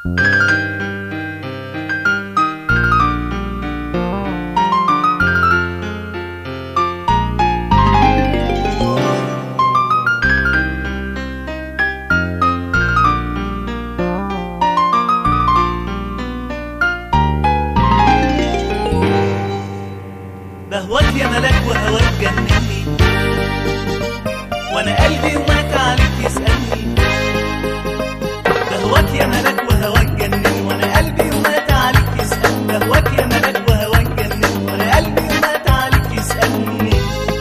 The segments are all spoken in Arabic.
بهواك يا ملاك وهواك جنني، وانا قلبي ومات عليك يسألني. بهواك يا ملاك وهواك جنني، وانا قلبي ومات عليك يسألني. بهواك يا ملاك وهواك جنني، وانا قلبي ومات عليك يسألني.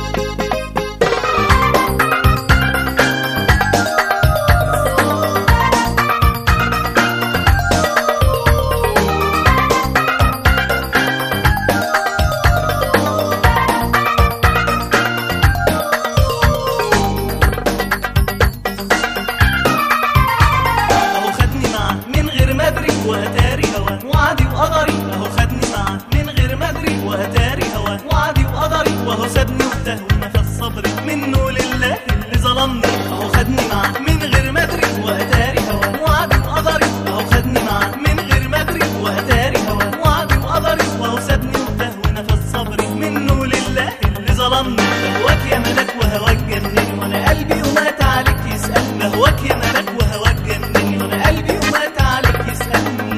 وأتاري هوا وعدي وقدري، أهو خدني معاه من غير ما أدري. وأتاري هوا وعدي وقدري، وأهو سابني وتاه ونفس صبري منه لله اللي ظلمني. أهو خدني معاه من غير ما أدري. وأتاري هوا وعدي وقدري، أهو خدني معاه من غير ما أدري. وأتاري هوا وعدي وقدري، وأهو سابني وتاه ونفس صبري منه لله اللي ظلمني. بهواك يا ملاك وهواك جنني، وأنا قلبي ومات عليك يسألني. بهواك يا ملاك وهواك جنني، وأنا قلبي ومات عليك يسألني.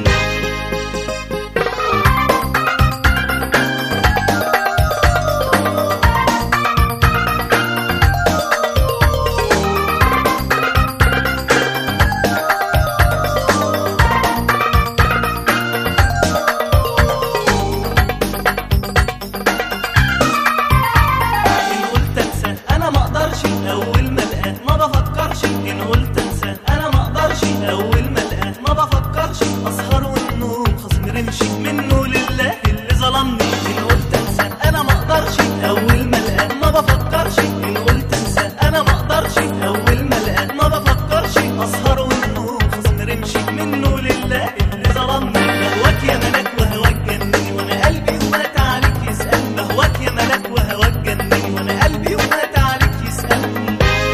أول ما ألقاه ما بفكرش، إن قلت أنساه أنا ما أقدرش. أول ما ألقاه ما بفكرش، أسهر والنوم خصم رمشي منه لله اللي ظلمني. إن قلت أنساه أنا ما أقدرش، أول ما ألقاه ما بفكرش. إن قلت أنساه أنا ما أقدرش، أول ما ألقاه ما بفكرش، أسهر والنوم خصم رمشي منه لله اللي ظلمني. بهواك يا ملاك وهواك جنني، وأنا قلبي ومات عليك يسألني. بهواك يا ملاك وهواك جنني، وأنا قلبي ومات عليك يسألني.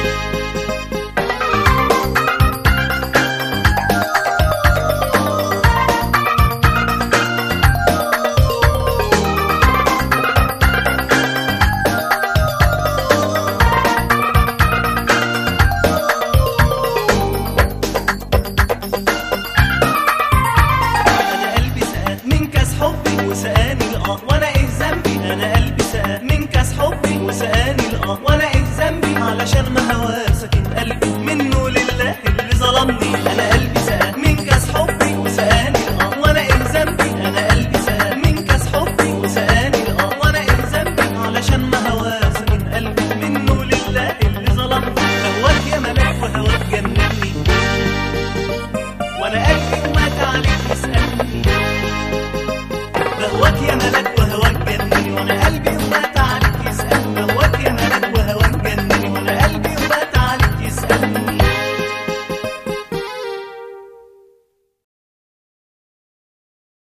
وسقاني الآه وانا ايه ذنبي. انا قلبي سقى من كاس حبي وسقاني الآه وانا ايه ذنبي. علشان ما هواه ساكن قلبي منه لله اللي ظلمني. انا قلبي سقى من كاس حبي وسقاني الآه وانا ايه ذنبي. انا قلبي سقى من كاس حبي وسقاني الآه وانا ايه ذنبي. علشان ما هواه ساكن قلبي منه لله اللي ظلمني. بهواك يا ملاك وهواك جنني، وانا قلبي ومات عليك يسألني. بهواك يا ملاك وهواك جنني، وانا قلبي